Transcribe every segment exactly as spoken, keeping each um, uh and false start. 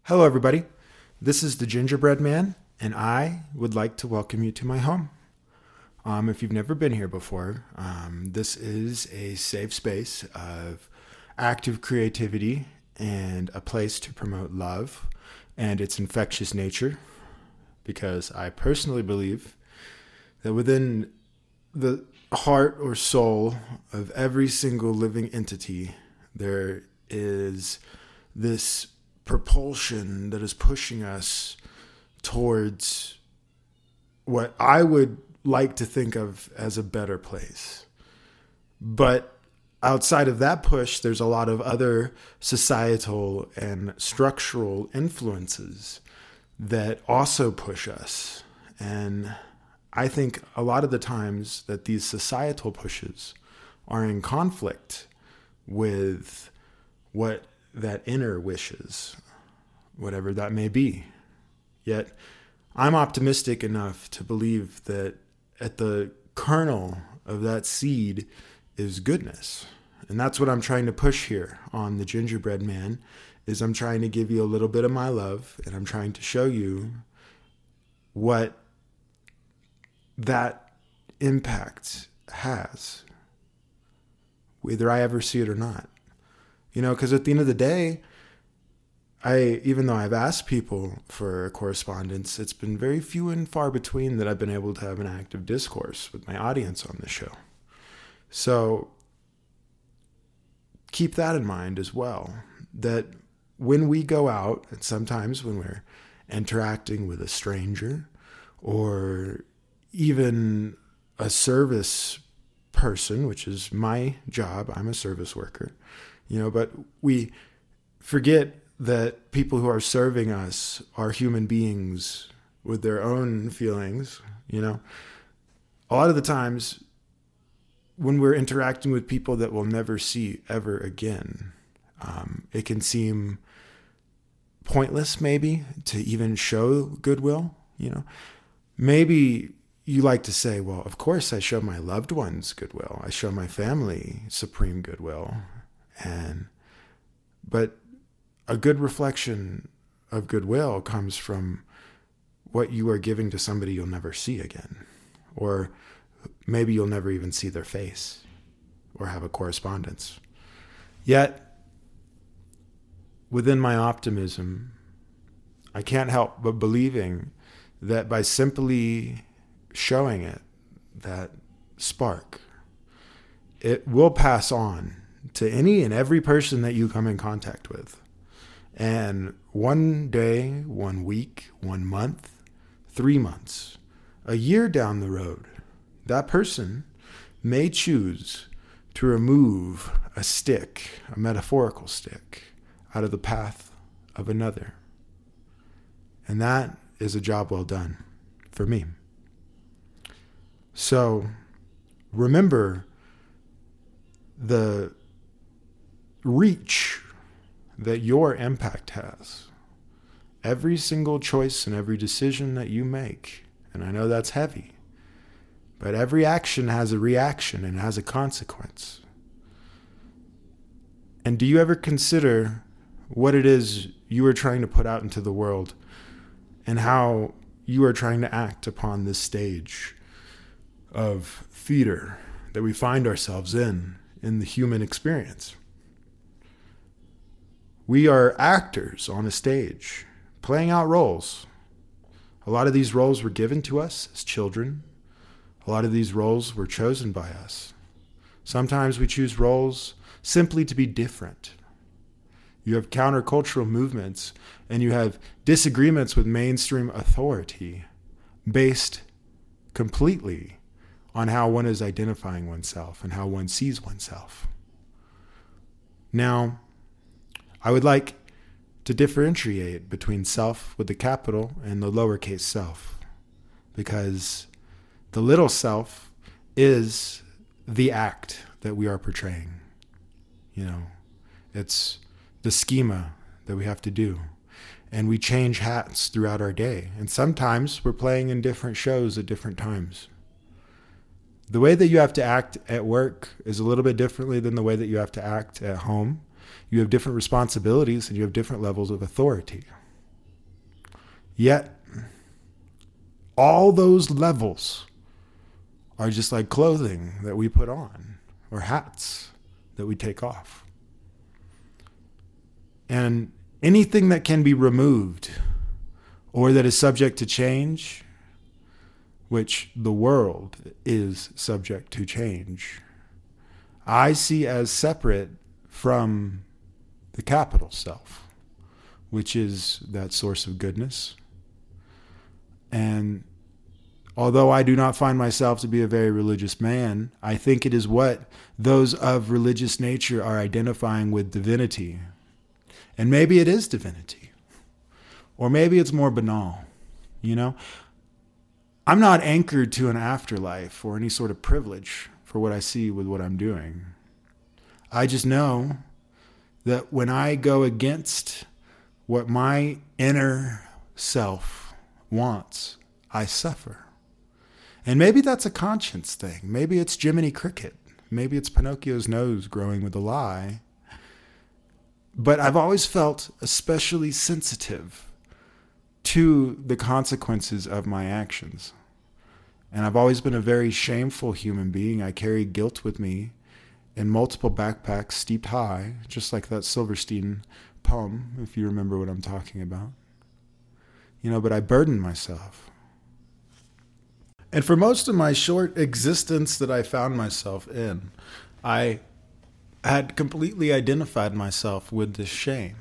Hello, everybody. This is the Gingerbread Man, and I would like to welcome you to my home. Um, if you've never been here before, um, this is a safe space of active creativity and a place to promote love and its infectious nature, because I personally believe that within the heart or soul of every single living entity, there is this propulsion that is pushing us towards what I would like to think of as a better place. But outside of that push, there's a lot of other societal and structural influences that also push us. And I think a lot of the times that these societal pushes are in conflict with what that inner wishes, whatever that may be. Yet I'm optimistic enough to believe that at the kernel of that seed is goodness. And that's what I'm trying to push here on the Gingerbread Man, is I'm trying to give you a little bit of my love, and I'm trying to show you what that impact has, whether I ever see it or not. You know, because at the end of the day, I, even though I've asked people for correspondence, it's been very few and far between that I've been able to have an active discourse with my audience on the show. So keep that in mind as well, that when we go out, and sometimes when we're interacting with a stranger or even a service person, which is my job, I'm a service worker, you know, but we forget that people who are serving us are human beings with their own feelings. You know, a lot of the times when we're interacting with people that we'll never see ever again, um, it can seem pointless maybe to even show goodwill. You know, maybe you like to say, well, of course I show my loved ones goodwill. I show my family supreme goodwill. And, but a good reflection of goodwill comes from what you are giving to somebody you'll never see again. Or maybe you'll never even see their face or have a correspondence. Yet, within my optimism, I can't help but believing that by simply showing it, that spark, it will pass on to any and every person that you come in contact with. And one day, one week, one month, three months, a year down the road, that person may choose to remove a stick, a metaphorical stick, out of the path of another. And that is a job well done for me. So remember the reach that your impact has. Every single choice and every decision that you make, and I know that's heavy, but every action has a reaction and has a consequence. And do you ever consider what it is you are trying to put out into the world and how you are trying to act upon this stage of theater that we find ourselves in, in the human experience? We are actors on a stage, playing out roles. A lot of these roles were given to us as children. A lot of these roles were chosen by us. Sometimes we choose roles simply to be different. You have countercultural movements, and you have disagreements with mainstream authority based completely on how one is identifying oneself and how one sees oneself. Now, I would like to differentiate between self with the capital and the lowercase self, because the little self is the act that we are portraying. You know, it's the schema that we have to do. And we change hats throughout our day. And sometimes we're playing in different shows at different times. The way that you have to act at work is a little bit differently than the way that you have to act at home. You have different responsibilities and you have different levels of authority. Yet, all those levels are just like clothing that we put on or hats that we take off. And anything that can be removed or that is subject to change, which the world is subject to change, I see as separate from the capital self, which is that source of goodness. And although I do not find myself to be a very religious man, I think it is what those of religious nature are identifying with divinity. And maybe it is divinity. Or maybe it's more banal, you know? I'm not anchored to an afterlife or any sort of privilege for what I see with what I'm doing. I just know that when I go against what my inner self wants, I suffer. And maybe that's a conscience thing. Maybe it's Jiminy Cricket. Maybe it's Pinocchio's nose growing with a lie. But I've always felt especially sensitive to the consequences of my actions. And I've always been a very shameful human being. I carry guilt with me in multiple backpacks steeped high, just like that Silverstein poem, if you remember what I'm talking about. You know, but I burden myself. And for most of my short existence that I found myself in, I had completely identified myself with this shame.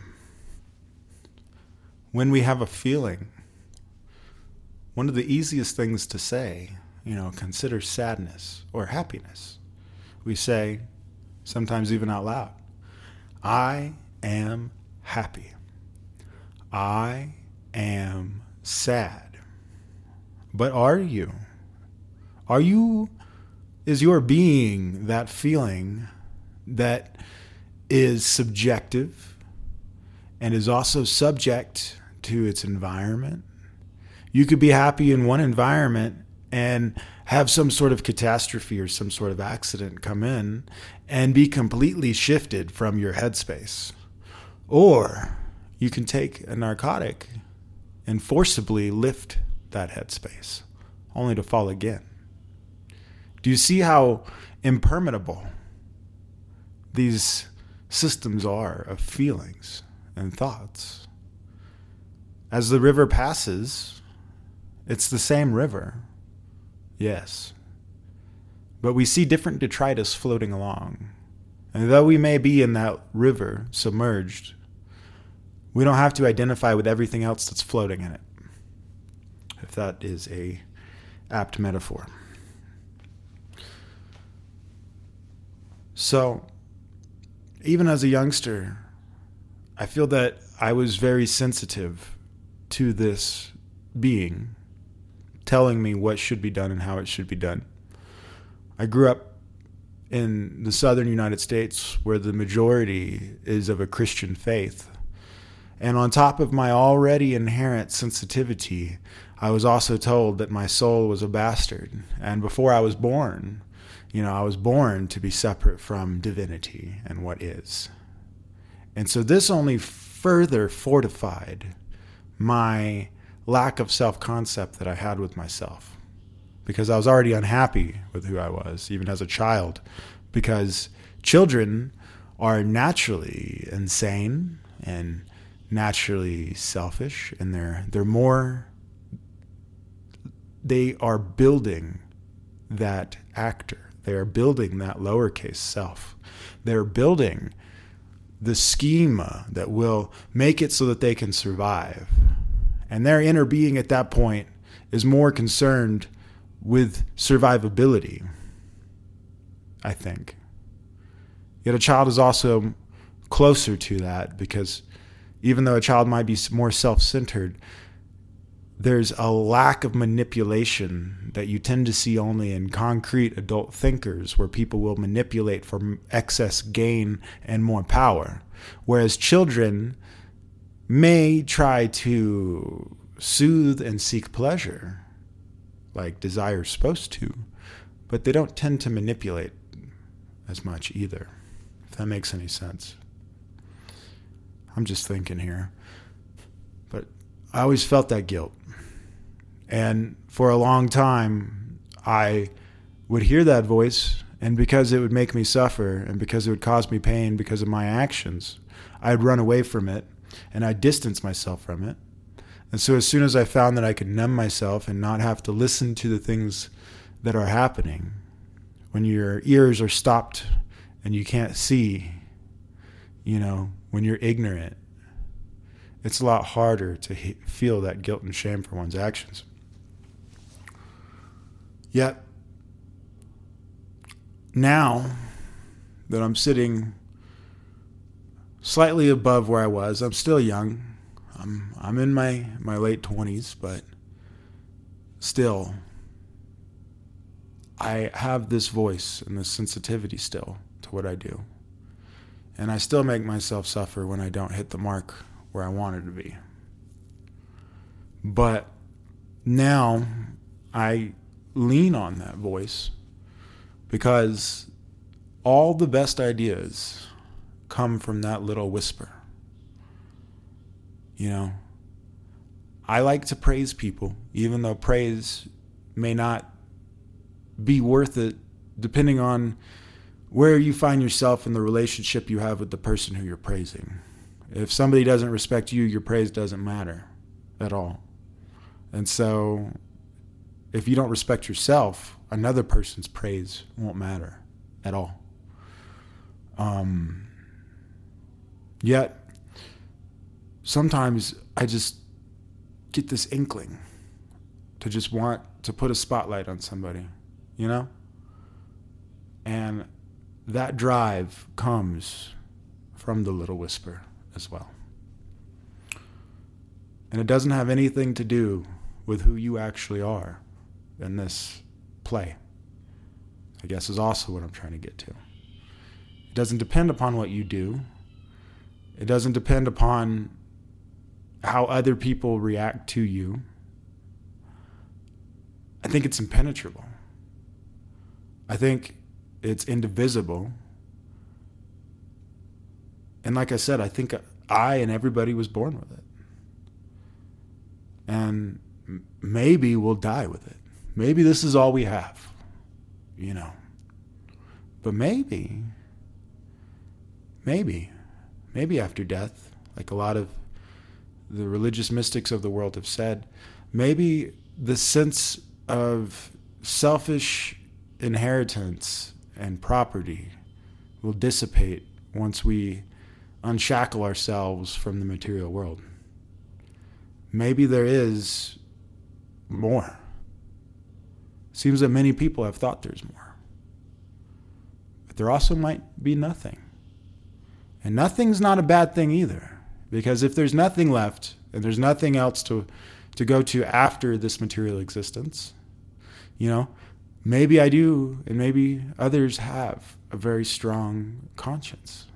When we have a feeling, one of the easiest things to say, you know, consider sadness or happiness. We say, sometimes even out loud, I am happy. I am sad. But are you? Are you, is your being that feeling that is subjective and is also subject to its environment? You could be happy in one environment and have some sort of catastrophe or some sort of accident come in and be completely shifted from your headspace. Or you can take a narcotic and forcibly lift that headspace, only to fall again. Do you see how impermeable these systems are of feelings and thoughts? As the river passes, it's the same river, yes, but we see different detritus floating along. And though we may be in that river submerged, we don't have to identify with everything else that's floating in it, if that is a apt metaphor. So, even as a youngster, I feel that I was very sensitive to this being telling me what should be done and how it should be done. I grew up in the southern United States where the majority is of a Christian faith. And on top of my already inherent sensitivity, I was also told that my soul was a bastard. And before I was born, you know, I was born to be separate from divinity and what is. And so this only further fortified my lack of self-concept that I had with myself, because I was already unhappy with who I was, even as a child, because children are naturally insane and naturally selfish, and they're they're more, they are building that actor. They are building that lowercase self. They're building the schema that will make it so that they can survive. And their inner being at that point is more concerned with survivability, I think. Yet a child is also closer to that, because even though a child might be more self-centered, there's a lack of manipulation that you tend to see only in concrete adult thinkers, where people will manipulate for excess gain and more power. Whereas children may try to soothe and seek pleasure, like desire's supposed to, but they don't tend to manipulate as much either, if that makes any sense. I'm just thinking here. But I always felt that guilt. And for a long time, I would hear that voice, and because it would make me suffer and because it would cause me pain because of my actions, I'd run away from it and I'd distance myself from it. And so as soon as I found that I could numb myself and not have to listen to the things that are happening, when your ears are stopped and you can't see, you know, when you're ignorant, it's a lot harder to he- feel that guilt and shame for one's actions. Yet, now that I'm sitting slightly above where I was, I'm still young. I'm I'm in my, my late twenties, but still, I have this voice and this sensitivity still to what I do. And I still make myself suffer when I don't hit the mark where I wanted to be. But now I lean on that voice because all the best ideas come from that little whisper. You know, I like to praise people, even though praise may not be worth it depending on where you find yourself in the relationship you have with the person who you're praising. If somebody doesn't respect you, your praise doesn't matter at all. And so if you don't respect yourself, another person's praise won't matter at all. Um, yet, sometimes I just get this inkling to just want to put a spotlight on somebody, you know? And that drive comes from the little whisper as well. And it doesn't have anything to do with who you actually are in this play, I guess is also what I'm trying to get to. It doesn't depend upon what you do. It doesn't depend upon how other people react to you. I think it's impenetrable. I think it's indivisible. And like I said, I think I and everybody was born with it. And maybe we'll die with it. Maybe this is all we have, you know. But maybe, maybe, maybe after death, like a lot of the religious mystics of the world have said, maybe the sense of selfish inheritance and property will dissipate once we unshackle ourselves from the material world. Maybe there is more. Seems that many people have thought there's more. But there also might be nothing. And nothing's not a bad thing either. Because if there's nothing left, and there's nothing else to, to go to after this material existence, you know, maybe I do, and maybe others have a very strong conscience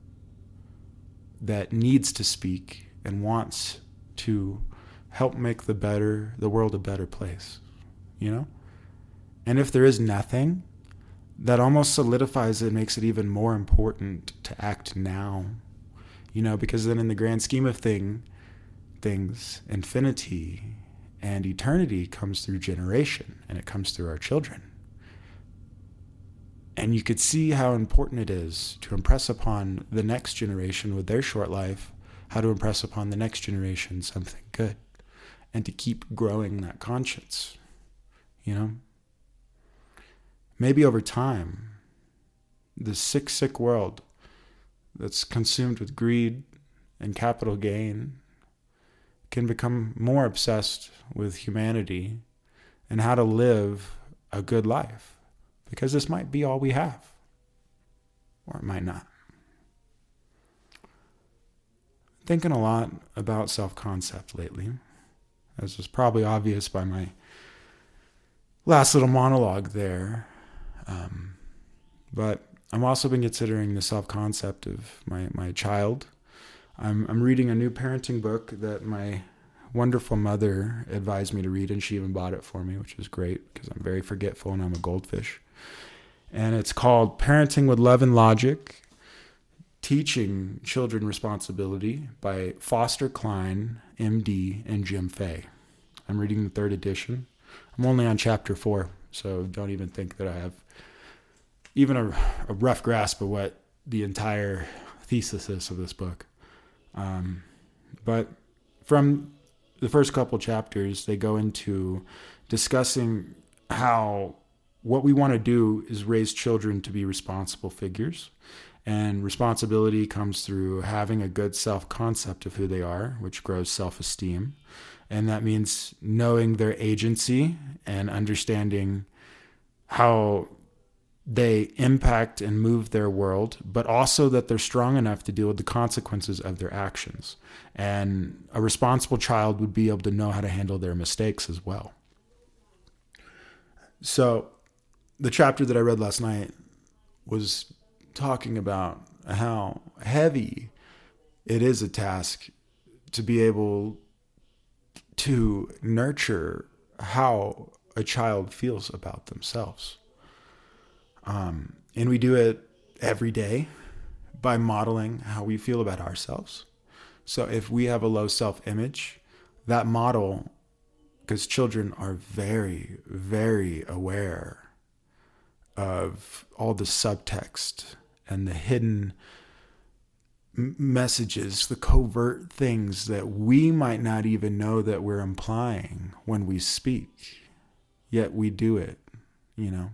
that needs to speak and wants to help make the better, the world a better place, you know? And if there is nothing, that almost solidifies it, makes it even more important to act now, you know, because then in the grand scheme of thing, things, infinity and eternity comes through generation, and it comes through our children. And you could see how important it is to impress upon the next generation with their short life, how to impress upon the next generation something good, and to keep growing that conscience, you know? Maybe over time, this sick, sick world that's consumed with greed and capital gain can become more obsessed with humanity and how to live a good life, because this might be all we have, or it might not. Thinking a lot about self-concept lately, as was probably obvious by my last little monologue there. Um, but I'm also been considering the self-concept of my, my child. I'm I'm reading a new parenting book that my wonderful mother advised me to read, and she even bought it for me, which is great because I'm very forgetful and I'm a goldfish. And it's called Parenting with Love and Logic, Teaching Children Responsibility by Foster Cline M D, and Jim Fay. I'm reading the third edition. I'm only on chapter four, so don't even think that I have even a, a rough grasp of what the entire thesis is of this book. Um, but from the first couple chapters, they go into discussing how what we want to do is raise children to be responsible figures. And responsibility comes through having a good self-concept of who they are, which grows self-esteem. And that means knowing their agency and understanding how they impact and move their world, but also that they're strong enough to deal with the consequences of their actions. And a responsible child would be able to know how to handle their mistakes as well. So the chapter that I read last night was talking about how heavy it is a task to be able to nurture how a child feels about themselves. Um, and we do it every day by modeling how we feel about ourselves. So if we have a low self-image, that model, because children are very, very aware of all the subtext and the hidden m- messages, the covert things that we might not even know that we're implying when we speak, yet we do it, you know.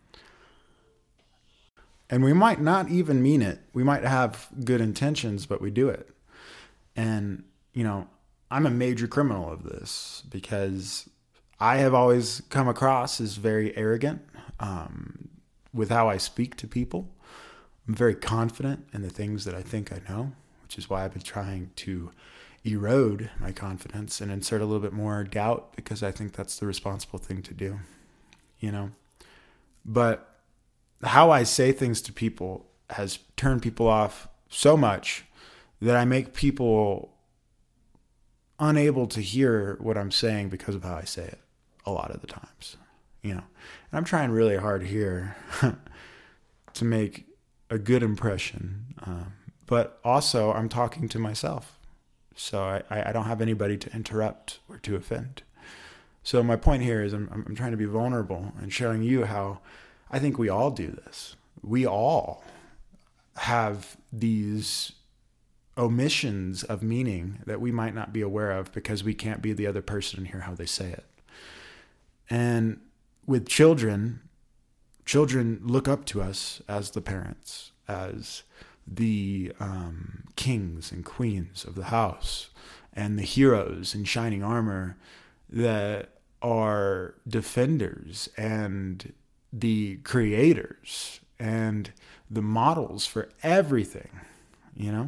And we might not even mean it. We might have good intentions, but we do it. And, you know, I'm a major criminal of this because I have always come across as very arrogant um, with how I speak to people. I'm very confident in the things that I think I know, which is why I've been trying to erode my confidence and insert a little bit more doubt, because I think that's the responsible thing to do, you know. But how I say things to people has turned people off so much that I make people unable to hear what I'm saying because of how I say it a lot of the times, you know. And I'm trying really hard here to make a good impression, um, but also I'm talking to myself, so I, I don't have anybody to interrupt or to offend. So my point here is I'm, I'm trying to be vulnerable and showing you how I think we all do this. We all have these omissions of meaning that we might not be aware of because we can't be the other person and hear how they say it. And with children, children look up to us as the parents, as the um, kings and queens of the house, and the heroes in shining armor that are defenders and the creators and the models for everything, you know?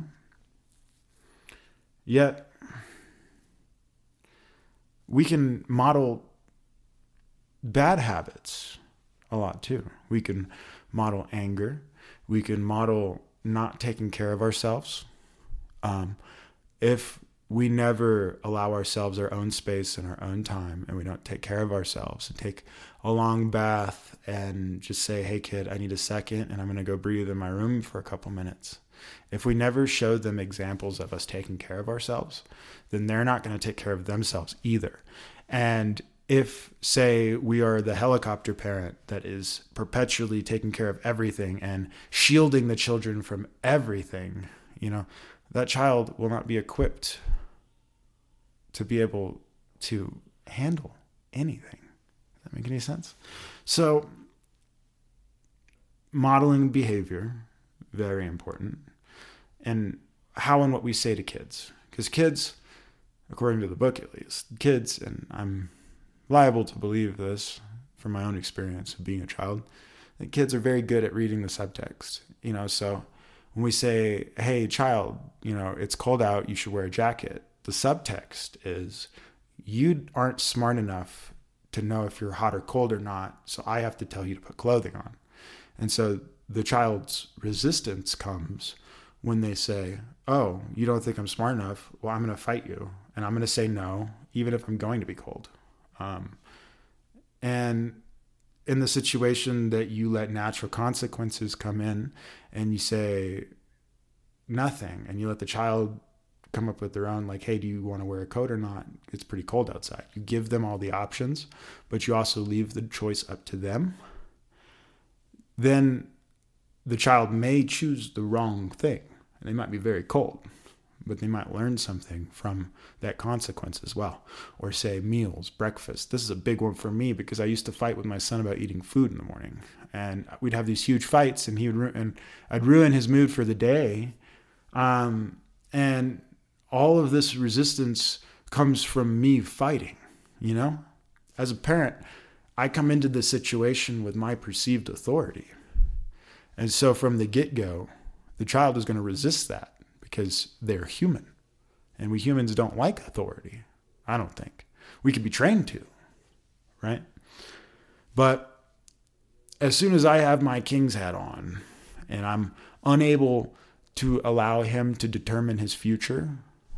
Yet, we can model bad habits a lot too. We can model anger. We can model not taking care of ourselves. Um, if we never allow ourselves our own space and our own time, and we don't take care of ourselves and take a long bath and just say, hey kid, I need a second and I'm going to go breathe in my room for a couple minutes. If we never show them examples of us taking care of ourselves, then they're not going to take care of themselves either. And if, say, we are the helicopter parent that is perpetually taking care of everything and shielding the children from everything, you know, that child will not be equipped to be able to handle anything. Does that make any sense? So, modeling behavior, very important. And how and what we say to kids. Because kids, according to the book at least, kids, and I'm liable to believe this from my own experience of being a child, that kids are very good at reading the subtext. You know, so when we say, hey, child, you know, it's cold out, you should wear a jacket, the subtext is you aren't smart enough to know if you're hot or cold or not, so I have to tell you to put clothing on. And so the child's resistance comes when they say, oh, you don't think I'm smart enough? Well, I'm going to fight you. And I'm going to say no, even if I'm going to be cold. Um, and in the situation that you let natural consequences come in and you say nothing, and you let the child come up with their own, like, hey, do you want to wear a coat or not? It's pretty cold outside. You give them all the options, but you also leave the choice up to them. Then the child may choose the wrong thing. And they might be very cold, but they might learn something from that consequence as well. Or say meals, breakfast. This is a big one for me because I used to fight with my son about eating food in the morning. And we'd have these huge fights, and he would, ru- and I'd ruin his mood for the day. Um, and all of this resistance comes from me fighting, you know? As a parent, I come into the situation with my perceived authority. And so from the get-go, the child is going to resist that because they're human. And we humans don't like authority, I don't think. We could be trained to, right? But as soon as I have my king's hat on and I'm unable to allow him to determine his future,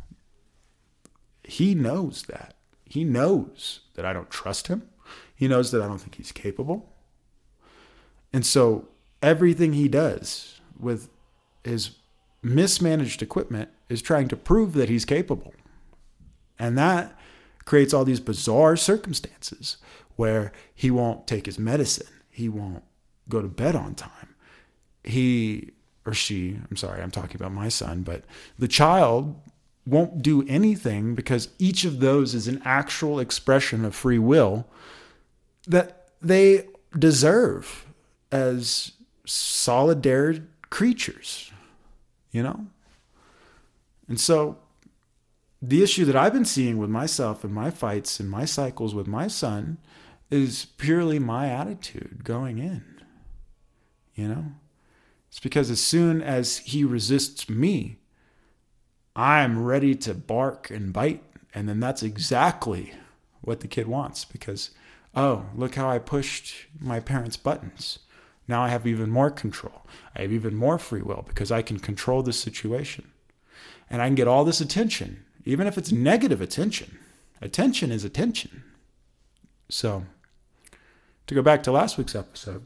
he knows that. He knows that I don't trust him. He knows that I don't think he's capable. And so everything he does with his mismanaged equipment is trying to prove that he's capable. And that creates all these bizarre circumstances where he won't take his medicine. He won't go to bed on time. He or she, I'm sorry, I'm talking about my son, but the child won't do anything because each of those is an actual expression of free will that they deserve as solidary creatures, you know? And so the issue that I've been seeing with myself and my fights and my cycles with my son is purely my attitude going in, you know? It's because as soon as he resists me, I'm ready to bark and bite. And then that's exactly what the kid wants because, oh, look how I pushed my parents' buttons. Now I have even more control. I have even more free will because I can control the situation. And I can get all this attention, even if it's negative attention. Attention is attention. So, to go back to last week's episode,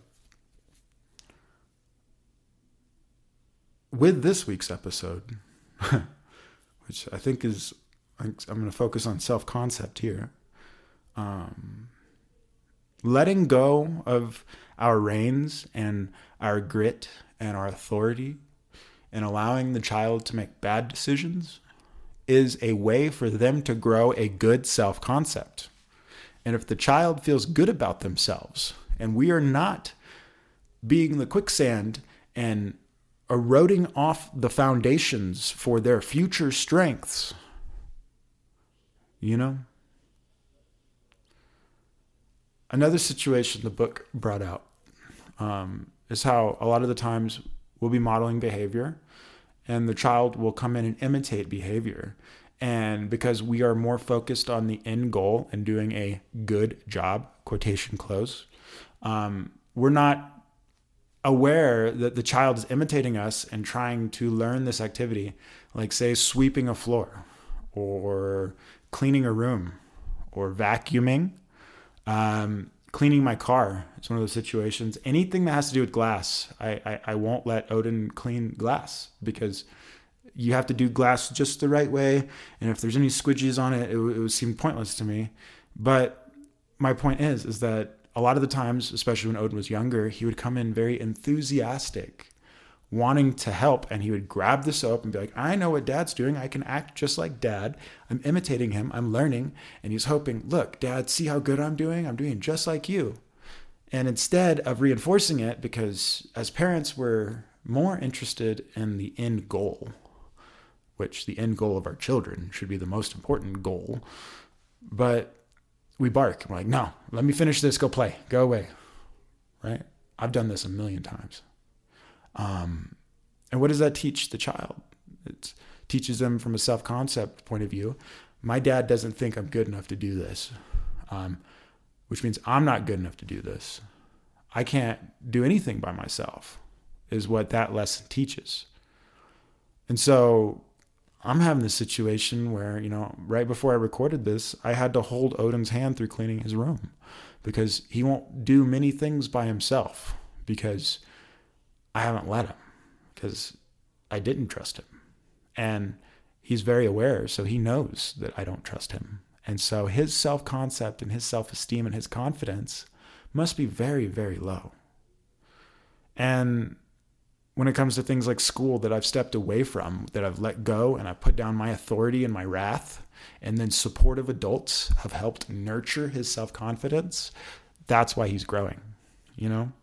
with this week's episode, which I think is, I'm going to focus on self-concept here. Um, letting go of our reins and our grit and our authority and allowing the child to make bad decisions is a way for them to grow a good self-concept. And if the child feels good about themselves and we are not being the quicksand and eroding off the foundations for their future strengths, you know? Another situation the book brought out um, is how a lot of the times we'll be modeling behavior and the child will come in and imitate behavior. And because we are more focused on the end goal and doing a good job, quotation close, um, we're not aware that the child is imitating us and trying to learn this activity, like say sweeping a floor or cleaning a room or vacuuming, um, cleaning my car. It's one of those situations. Anything that has to do with glass, I, I, I won't let Odin clean glass because you have to do glass just the right way. And if there's any squidges on it, it, it would seem pointless to me. But my point is, is that a lot of the times, especially when Odin was younger, he would come in very enthusiastic, wanting to help. And he would grab the soap and be like, I know what dad's doing. I can act just like dad. I'm imitating him. I'm learning. And he's hoping, look, dad, see how good I'm doing? I'm doing just like you. And instead of reinforcing it, because as parents, we're more interested in the end goal, which the end goal of our children should be the most important goal. But we bark. We're like, no, let me finish this. Go play. Go away. Right? I've done this a million times. Um, and what does that teach the child? It teaches them from a self-concept point of view. My dad doesn't think I'm good enough to do this, um, which means I'm not good enough to do this. I can't do anything by myself, is what that lesson teaches. And so I'm having this situation where, you know, right before I recorded this, I had to hold Odin's hand through cleaning his room because he won't do many things by himself because I haven't let him, because I didn't trust him. And he's very aware, so he knows that I don't trust him. And so his self-concept and his self-esteem and his confidence must be very, very low. And when it comes to things like school that I've stepped away from, that I've let go, and I put down my authority and my wrath, and then supportive adults have helped nurture his self-confidence, that's why he's growing, you know?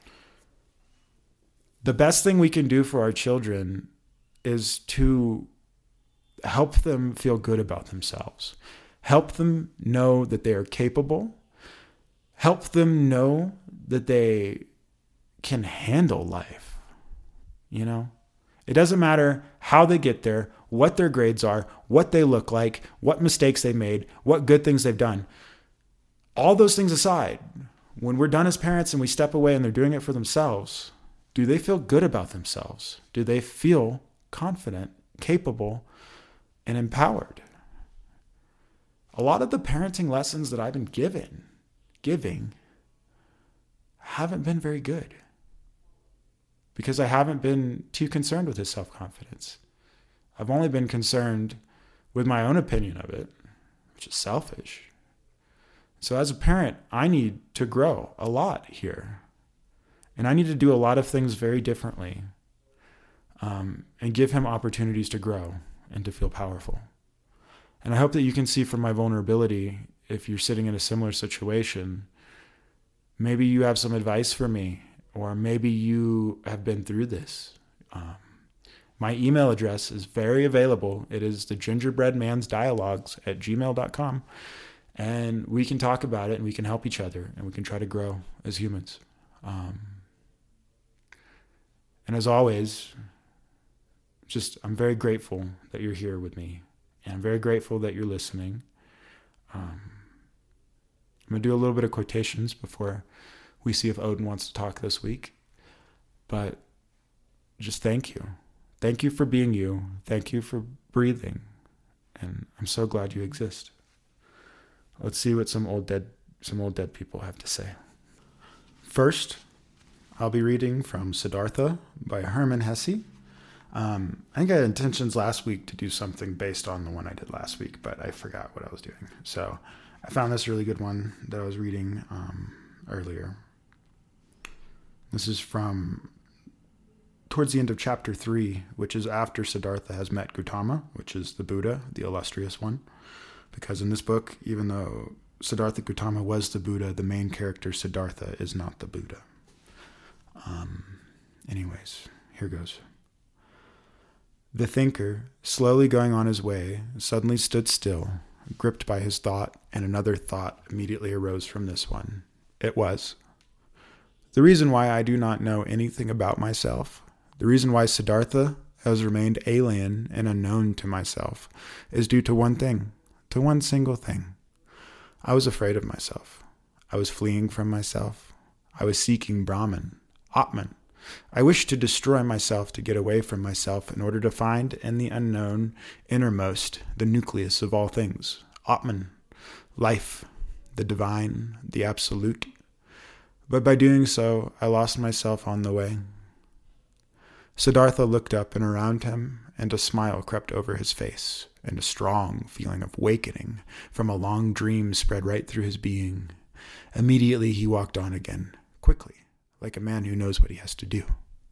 The best thing we can do for our children is to help them feel good about themselves. Help them know that they are capable. Help them know that they can handle life. You know, it doesn't matter how they get there, what their grades are, what they look like, what mistakes they made, what good things they've done. All those things aside, when we're done as parents and we step away and they're doing it for themselves, do they feel good about themselves? Do they feel confident, capable, and empowered? A lot of the parenting lessons that I've been given, giving haven't been very good because I haven't been too concerned with his self-confidence. I've only been concerned with my own opinion of it, which is selfish. So as a parent, I need to grow a lot here. And I need to do a lot of things very differently um, and give him opportunities to grow and to feel powerful. And I hope that you can see from my vulnerability, if you're sitting in a similar situation, maybe you have some advice for me, or maybe you have been through this. Um, my email address is very available. It is the gingerbreadmansdialogues at gmail dot com. And we can talk about it and we can help each other and we can try to grow as humans. Um, and as always, just I'm very grateful that you're here with me. And I'm very grateful that you're listening. Um, I'm going to do a little bit of quotations before we see if Odin wants to talk this week. But just thank you. Thank you for being you. Thank you for breathing. And I'm so glad you exist. Let's see what some old dead some old dead people have to say. First, I'll be reading from Siddhartha by Hermann Hesse. Um, I think I had intentions last week to do something based on the one I did last week, but I forgot what I was doing. So I found this really good one that I was reading um, earlier. This is from towards the end of chapter three, which is after Siddhartha has met Gautama, which is the Buddha, the illustrious one. Because in this book, even though Siddhartha Gautama was the Buddha, the main character, Siddhartha, is not the Buddha. Um, anyways, here goes. The thinker, slowly going on his way, suddenly stood still, gripped by his thought, and another thought immediately arose from this one. It was, the reason why I do not know anything about myself, the reason why Siddhartha has remained alien and unknown to myself, is due to one thing, to one single thing. I was afraid of myself. I was fleeing from myself. I was seeking Brahman, Atman. I wished to destroy myself to get away from myself in order to find in the unknown, innermost, the nucleus of all things, Atman, life, the divine, the absolute. But by doing so, I lost myself on the way. Siddhartha looked up and around him, and a smile crept over his face, and a strong feeling of wakening from a long dream spread right through his being. Immediately he walked on again, quickly, like a man who knows what he has to do.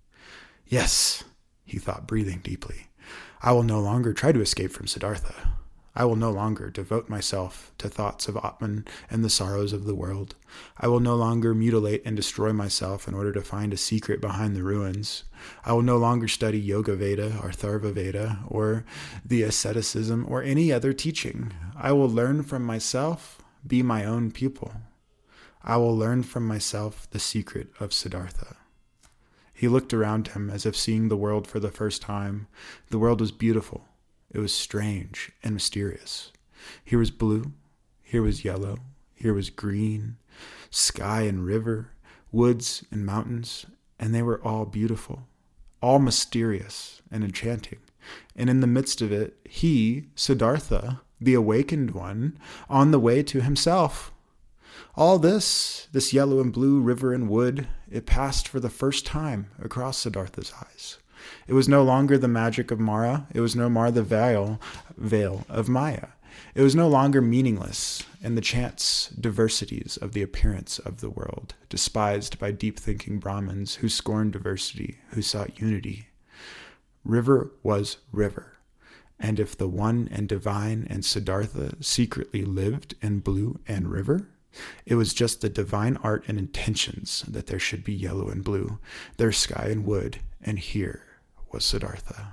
Yes, he thought, breathing deeply. I will no longer try to escape from Siddhartha. I will no longer devote myself to thoughts of Atman and the sorrows of the world. I will no longer mutilate and destroy myself in order to find a secret behind the ruins. I will no longer study Yoga Veda or Tharva Veda or the asceticism or any other teaching. I will learn from myself, be my own pupil. I will learn from myself the secret of Siddhartha. He looked around him as if seeing the world for the first time. The world was beautiful. It was strange and mysterious. Here was blue. Here was yellow. Here was green. Sky and river. Woods and mountains. And they were all beautiful. All mysterious and enchanting. And in the midst of it, he, Siddhartha, the awakened one, on the way to himself. All this, this yellow and blue river and wood, it passed for the first time across Siddhartha's eyes. It was no longer the magic of Mara. It was no more the veil, veil of Maya. It was no longer meaningless in the chance diversities of the appearance of the world, despised by deep-thinking Brahmins who scorned diversity, who sought unity. River was river, and if the one and divine and Siddhartha secretly lived in blue and river, it was just the divine art and intentions that there should be yellow and blue, there sky and wood, and here was Siddhartha.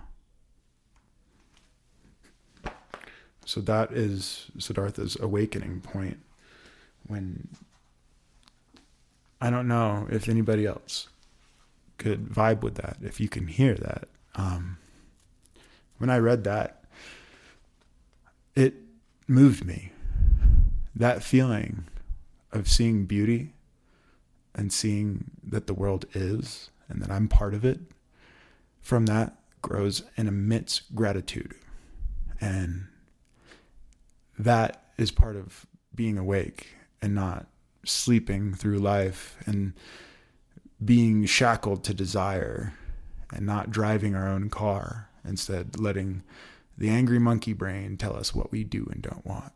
So that is Siddhartha's awakening point. When I don't know if anybody else could vibe with that, if you can hear that. Um, when I read that, it moved me. That feeling of seeing beauty and seeing that the world is and that I'm part of it, from that grows an immense gratitude. And that is part of being awake and not sleeping through life and being shackled to desire and not driving our own car, instead letting the angry monkey brain tell us what we do and don't want.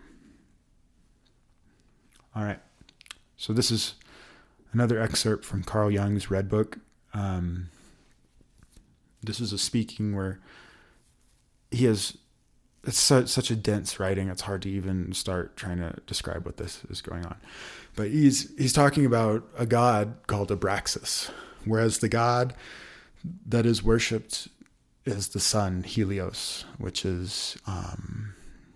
All right. So this is another excerpt from Carl Jung's Red Book. Um, this is a speaking where he has, it's so, such a dense writing, it's hard to even start trying to describe what this is going on. But he's he's talking about a god called Abraxas, whereas the god that is worshipped is the sun, Helios, which is um,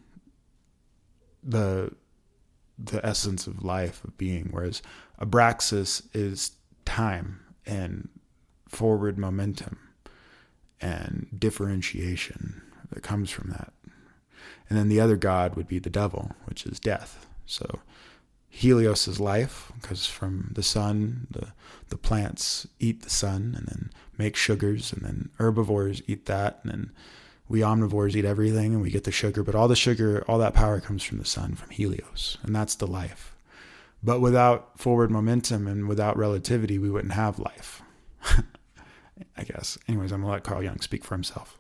the the essence of life, of being, whereas Abraxas is time and forward momentum and differentiation that comes from that. And then the other god would be the devil, which is death. So Helios is life, because from the sun, the, the plants eat the sun and then make sugars, and then herbivores eat that, and then we omnivores eat everything and we get the sugar. But all the sugar, all that power comes from the sun, from Helios, and that's the life. But without forward momentum and without relativity, we wouldn't have life, I guess. Anyways, I'm going to let Carl Jung speak for himself.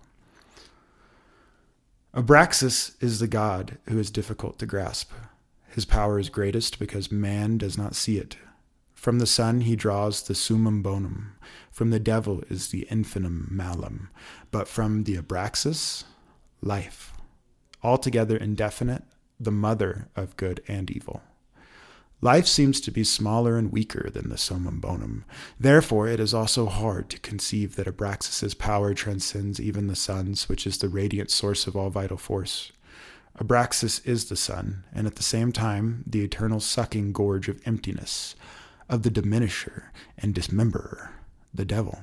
Abraxas is the god who is difficult to grasp. His power is greatest because man does not see it. From the sun he draws the summum bonum. From the devil is the infimum malum. But from the Abraxas, life. Altogether indefinite, the mother of good and evil. Life seems to be smaller and weaker than the summum bonum. Therefore, it is also hard to conceive that Abraxas's power transcends even the sun's, which is the radiant source of all vital force. Abraxas is the sun, and at the same time, the eternal sucking gorge of emptiness, of the diminisher and dismemberer, the devil.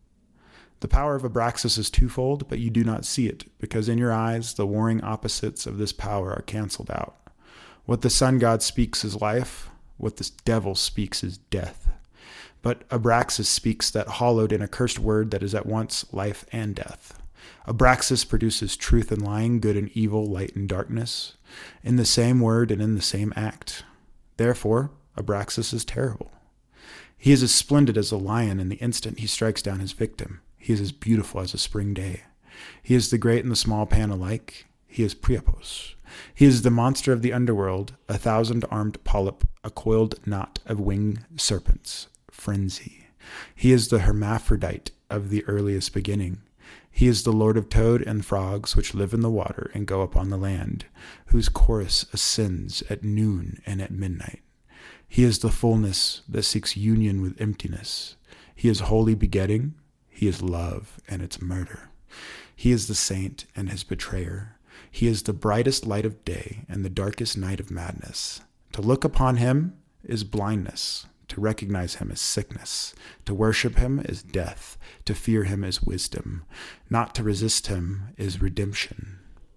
The power of Abraxas is twofold, but you do not see it, because in your eyes, the warring opposites of this power are cancelled out. What the sun god speaks is life, what the devil speaks is death. But Abraxas speaks that hallowed and accursed word that is at once life and death. Abraxas produces truth and lying, good and evil, light and darkness, in the same word and in the same act. Therefore, Abraxas is terrible. He is as splendid as a lion in the instant he strikes down his victim. He is as beautiful as a spring day. He is the great and the small pan alike. He is Priapos. He is the monster of the underworld, a thousand-armed polyp, a coiled knot of winged serpents, frenzy. He is the hermaphrodite of the earliest beginning. He is the lord of toad and frogs which live in the water and go upon the land, whose chorus ascends at noon and at midnight. He is the fullness that seeks union with emptiness. He is holy begetting. He is love and its murder. He is the saint and his betrayer. He is the brightest light of day and the darkest night of madness. To look upon him is blindness. To recognize him is sickness. To worship him is death. To fear him is wisdom. Not to resist him is redemption.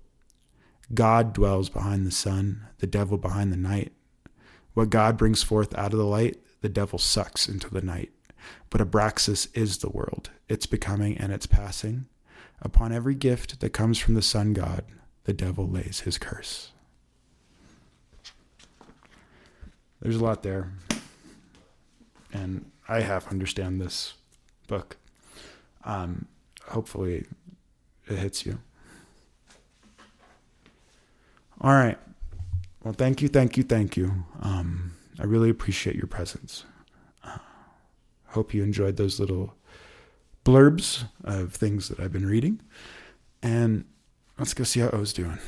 God dwells behind the sun, the devil behind the night. What God brings forth out of the light, the devil sucks into the night. But Abraxas is the world, its becoming and its passing. Upon every gift that comes from the sun god, the devil lays his curse. There's a lot there. And I half understand this book. Um, hopefully it hits you. All right. Well, thank you, thank you, thank you. Um, I really appreciate your presence. Uh, hope you enjoyed those little blurbs of things that I've been reading. And let's go see how O's doing.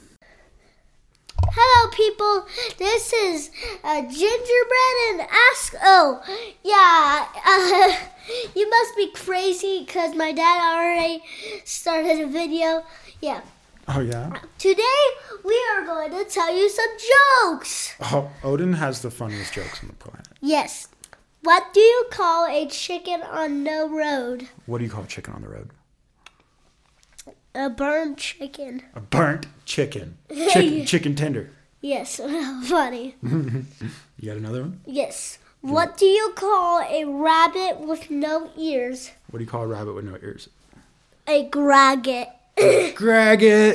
Hello, people. This is uh, Gingerbread and Ask O. Yeah, uh, you must be crazy because my dad already started a video. Yeah. Oh, yeah? Today, we are going to tell you some jokes. Oh, Odin has the funniest jokes on the planet. Yes. What do you call a chicken on no road? What do you call a chicken on the road? A burned chicken. A burnt chicken. Chicken, chicken tender. Yes. Funny. You got another one? Yes. What do you call a rabbit with no ears? What do you call a rabbit with no ears? A gragget. Gragget.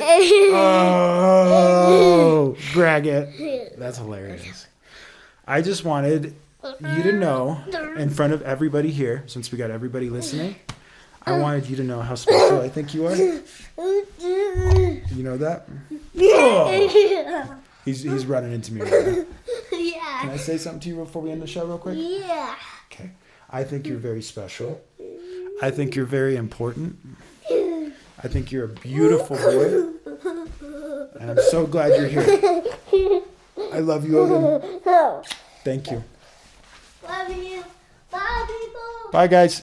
Oh, Gragget. That's hilarious. I just wanted you to know in front of everybody here, since we got everybody listening, I wanted you to know how special I think you are. You know that? Oh. He's he's running into me right now. Yeah. Can I say something to you before we end the show real quick? Yeah. Okay. I think you're very special. I think you're very important. I think you're a beautiful boy. And I'm so glad you're here. I love you, Odin. Thank you. Love you. Bye, people. Bye, guys.